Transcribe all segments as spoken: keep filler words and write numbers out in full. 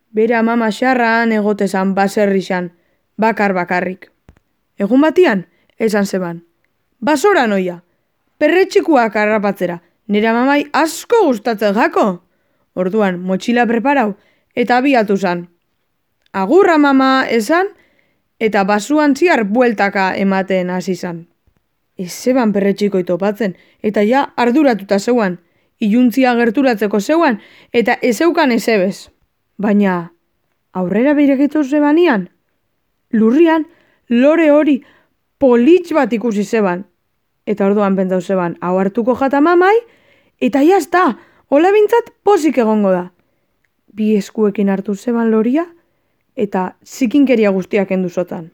Bera mama xarran egotezan baserrixan, bakar bakarrik. Egun batian, esan zeban. Basora noia, perretxikuak harrapatzera, nera mamai asko gustatzen jako. Orduan, motxila preparau eta abiatu zan. Agurra mama esan eta basuan ziar bueltaka ematen hasi zan. Ez zeban perretxikoi topatzen eta ja arduratuta zeuan, iluntzia gerturatzeko zeuan eta ezeukan ezebez. Baina, aurrera behiregitu zebanian, lurrian lore hori politx bat ikusi zeban. Eta orduan pentsau zeban, hau hartuko jata mamai, eta jazta, hola bintzat pozik egongo da. Bi eskuekin hartu zeban loria, eta zikinkeria guztiak enduzotan.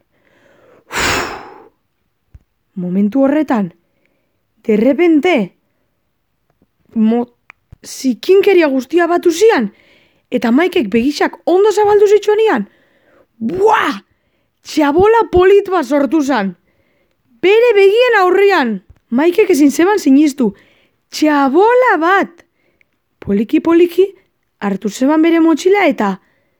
Momentu horretan, derrepente, mo, zikinkeria guztia batu zian, eta Maikek begixak ondo zabaldu zitsuenian, buah! Txabola polit bat sortu zan. Bere begien aurrian. Maikek ezin zeban sinistu. Txabola bat. Poliki-poliki hartu zeban bere motxila eta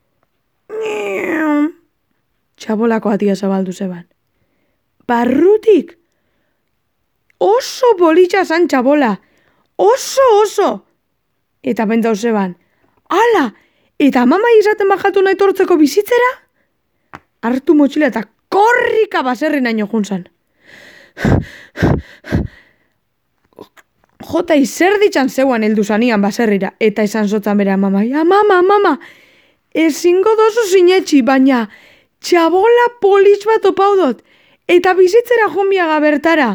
txabolako atia zabaldu zeban. Barrutik. Oso politxa zan txabola. Oso, oso. Eta pentsau zeban. Ala, eta mama izaten bajatu nahi tortzeko bizitzera? Hartu motxila eta korrika baserri naino juntzan. Jota izerditxan zeuan heldu zanian baserrira, eta esan zotan bera mamai, mama, mama, ezingo dozu sinetxi, baina txabola politx bat opaudot, eta bizitzera jonbiaga bertara.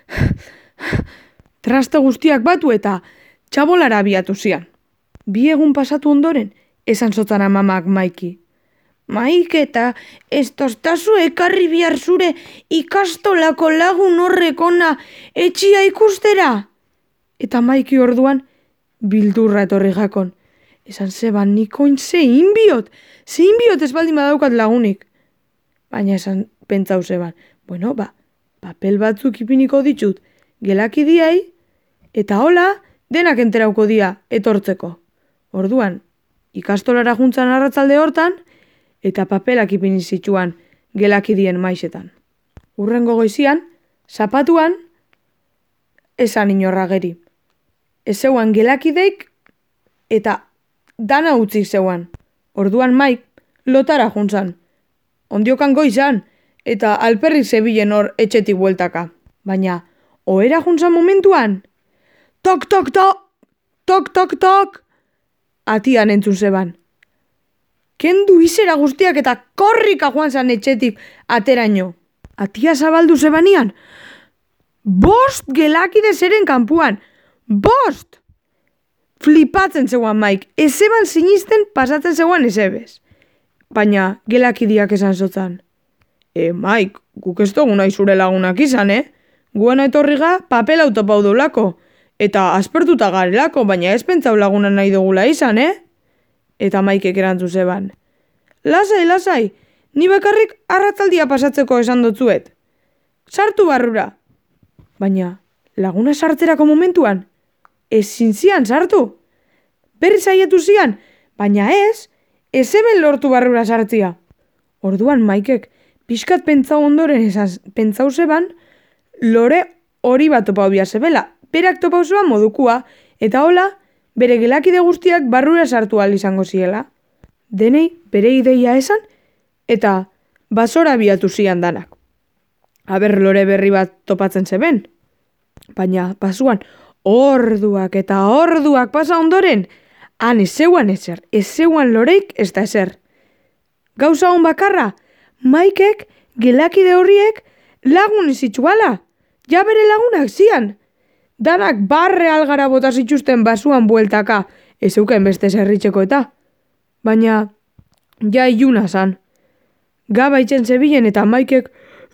Traste guztiak batu eta txabolara abiatu zian. Bi egun pasatu ondoren, esan zotan amamak Maiki. Maik eta ez toztazu ekarri bihar zure ikastolako lagun horrek ona etxia ikustera. Eta Maiki orduan bildurra etorri jakon. Esan zeban nikoin zein biot, zein biot ez baldin badaukat lagunik. Baina esan pentsau zeban, bueno, ba, papel batzuk ipiniko ditut gelaki diai, eta hola denak enterauko dia etortzeko. Orduan, ikastolara juntzan arratzalde hortan, eta papelak ipini zituan gelakidien maisetan. Urrengo goizian, zapatuan, esan inorra geri. Ez zeuan gelakideik eta dana utzik zeuan. Orduan Maik lotara juntzan. Ondiokan goizan eta alperrik zebilen hor etxetik bueltaka. Baina, ohera juntzan momentuan, tok, tok, tok, tok, tok, tok, atian entzun zeban. Kendu izera guztiak eta korrika joan zan etxetik ateraino. Atia zabaldu zebanian. Bost gelakide zeren kanpuan. Bost! Flipatzen zeuan Maik. Ez zeban sinisten pasatzen zeuan ezebez. Baina gelakidiak esan zotzan. E, Maik, guk ez dugu nahi zure lagunak izan, eh? Guen etorriga papel autopau dulako. Eta aspertuta garelako, baina ez pentsau laguna nahi dugula izan, eh? Eta Maikek erantzu zeban. Lasai, lasai, ni bakarrik arratzaldia pasatzeko esan dotzuet. Sartu barrura. Baina, laguna sartzerako momentuan, ezin zian sartu. Berri saiatu zian, baina ez, ez hemen lortu barrura sartzia. Orduan Maikek, pixkat pentsau ondoren esan pentsau zeban, lore hori bat topau bia zebela, berak topau zeban modukua, eta hola, bere gelakide guztiak barrura sartu ahal izango ziela. Denei bere ideia esan eta basora biatu zian danak. Aber lore berri bat topatzen zeben. Baina basuan orduak eta orduak pasa ondoren, han ez zeuan ezer, ez zeuan loreik ez da ezer. Gauza hon bakarra, Maikek gelakide horriek lagun zitsuala, ja bere lagunak zian. Danak barre algara bota zituzten basuan bueltaka, ez euken beste zerritxeko eta. Baina, ja iluna zan. Gaba itzen zebilen eta Maikek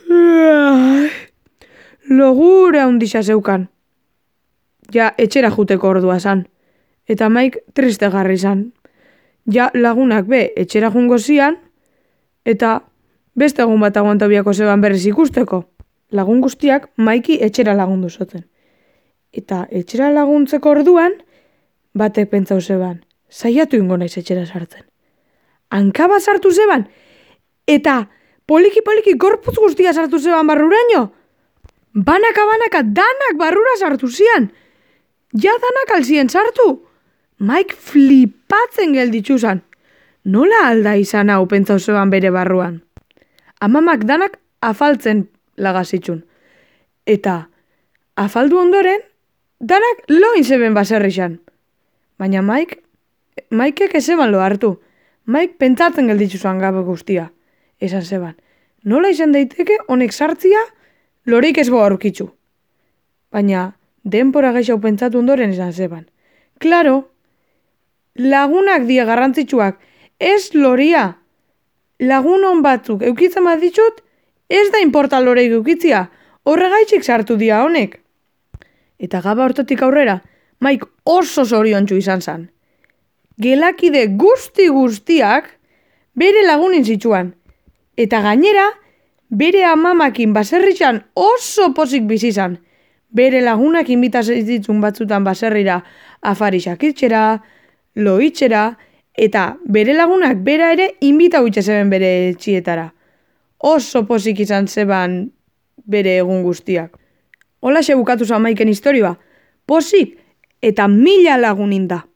logura hundisa zeukan. Ja etxera juteko ordua zan. Eta Maik triste garri zan. Ja lagunak be etxera jungo zian, eta beste egun bat aguantabiako zeban berriz ikusteko. Lagun guztiak Maiki etxera lagundu zoten. Eta etxera laguntzeko orduan, batek pentsau zeban, saiatu ingo naiz etxera sartzen. Hankaba sartu zeban, eta poliki-poliki gorputz guztia sartu zeban barruraino. Banaka-banaka danak barrura sartu zian. Ja danak alzien sartu. Maik flipatzen gelditzu zan. Nola alda izan hau pentsau zeban bere barruan. Amamak danak afaltzen lagazitxun. Eta afaldu ondoren, danak loin zeben baserri xan. Baina Maik, Maikek ezeban lo hartu. Maik pentsatzen gelditzu zan gabe guztia. Esan zeban, nola izan daiteke honek sartzia loreik ez bo aurkitzu. Baina denpora geixau pentsatu ondoren esan zeban. Klaro, lagunak die garrantzitsuak, ez loria. Lagunon batzuk eukitzen bat ditut, ez da inporta loreik eukitzia, horregaitxik sartu dia honek. Eta gaba hortatik aurrera, Maik oso zoriontsu izan zan. Gelakide guzti guztiak bere lagunin zitsuan. Eta gainera, bere amamakin baserritxan oso pozik bizizan. Bere lagunak inbitaz ditzun batzutan baserrira afari sakitxera, loitxera, eta bere lagunak bera ere inbita huitxe zeben bere etxietara. Oso pozik izan zeban bere egun guztiak. Hola bukatu zan Maiken historioa, pozik eta mila lagunin da.